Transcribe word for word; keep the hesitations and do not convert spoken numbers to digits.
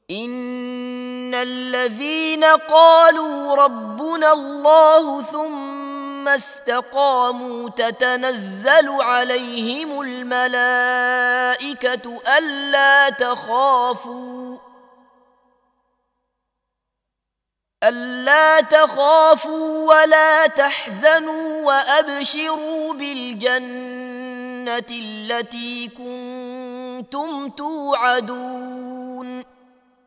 إن الذين قالوا ربنا الله ثم استقاموا تتنزل عليهم الملائكة ألا تخافوا ألا تخافوا ولا تحزنوا وأبشروا بالجنة التي كنتم توعدون